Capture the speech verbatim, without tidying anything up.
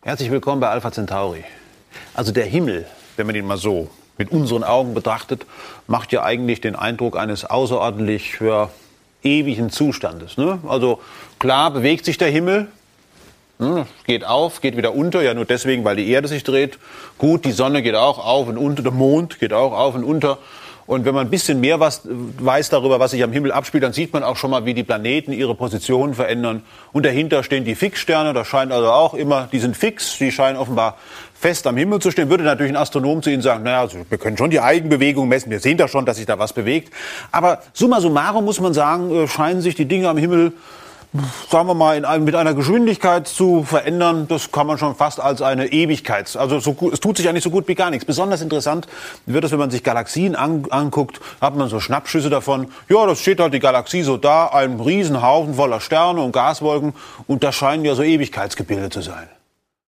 Herzlich willkommen bei Alpha Centauri. Also der Himmel, wenn man ihn mal so mit unseren Augen betrachtet, macht ja eigentlich den Eindruck eines außerordentlich ja, ewigen Zustandes. Ne? Also klar bewegt sich der Himmel, ne? Geht auf, geht wieder unter, ja nur deswegen, weil die Erde sich dreht. Gut, die Sonne geht auch auf und unter, der Mond geht auch auf und unter. Und wenn man ein bisschen mehr was weiß darüber, was sich am Himmel abspielt, dann sieht man auch schon mal, wie die Planeten ihre Positionen verändern. Und dahinter stehen die Fixsterne, das scheint also auch immer, die sind fix, die scheinen offenbar fest am Himmel zu stehen. Würde natürlich ein Astronom zu Ihnen sagen, naja, also wir können schon die Eigenbewegung messen, wir sehen da schon, dass sich da was bewegt. Aber summa summarum muss man sagen, scheinen sich die Dinge am Himmel, sagen wir mal, in einem, mit einer Geschwindigkeit zu verändern, das kann man schon fast als eine Ewigkeit, also so, es tut sich eigentlich so gut wie gar nichts. Besonders interessant wird es, wenn man sich Galaxien an, anguckt, hat man so Schnappschüsse davon, ja, das steht halt die Galaxie so da, ein Riesenhaufen voller Sterne und Gaswolken und das scheinen ja so Ewigkeitsgebilde zu sein.